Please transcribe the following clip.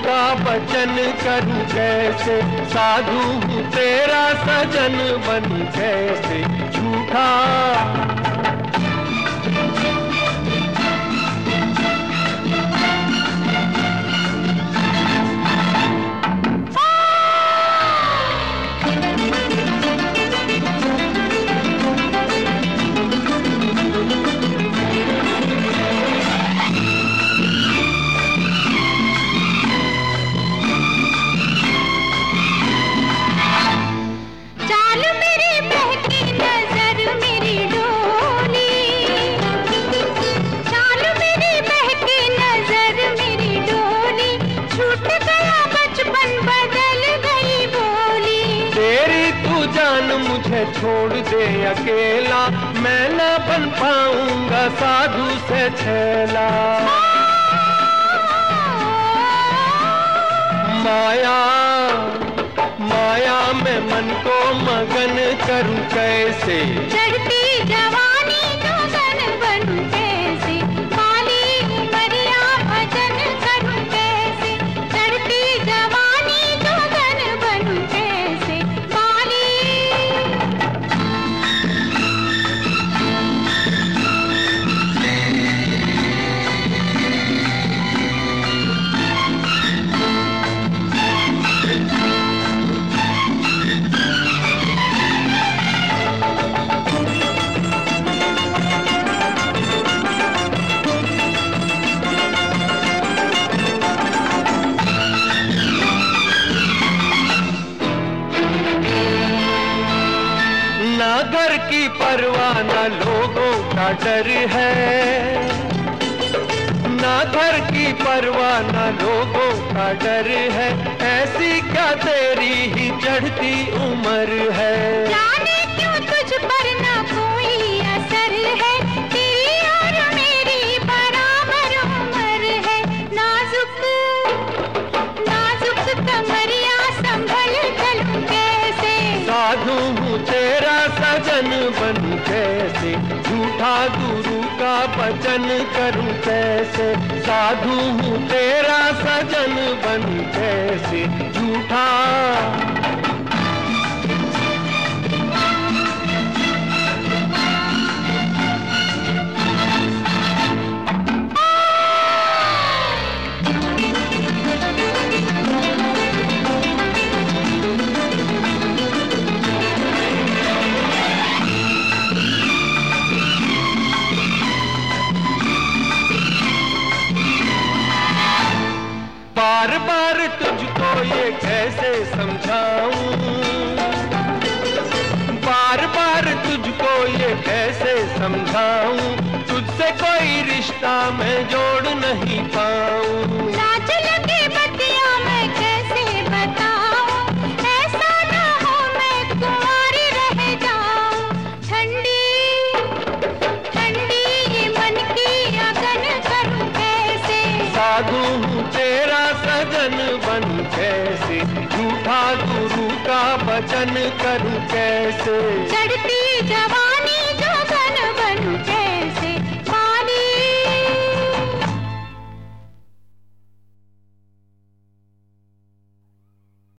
का वचन करूं कैसे, साधु हूँ तेरा सजन बनूं कैसे झूठा। मुझे छोड़ दे अकेला, मैं न बन पाऊंगा साधु से छैला। माया माया में मन को मगन करूं कैसे, चढ़ती जवानी जोगन बनूं कैसे, काली उमरिया भजन करूं कैसे, चढ़ती जवानी जोगन बनूं कैसे काली। ना घर की परवाह ना लोगों का डर है, ना घर की परवाह ना लोगों का डर है, ऐसी क्या तेरी ही चढ़ती उम्र है। जाने क्यों तुझ पर ना कोई असर है, तेरी और मेरी बराबर उम्र है। नाजुक नाजुक कमरिया संभल चलूं कैसे, साधु हूँ तेरा सजन बनूं कैसे झूठा गुरु का वचन करूं कैसे, साधु हूँ तेरा सजन बनूं कैसे झूठा। बार बार तुझको ये कैसे समझाऊं, बार बार तुझको ये कैसे समझाऊं, तुझसे कोई रिश्ता मैं जोड़ नहीं पाऊं। लाज लगे बतिया मैं कैसे बताऊं, ऐसा ना हो मैं कुंवारी रह जाऊं। ठंडी ठंडी ये मन की अगन करूं कैसे, साधु हूँ तेरा सजन बनूं कैसे झूठा गुरु का वचन करूं कैसे, चढ़ती जवानी जोगन बनूं कैसे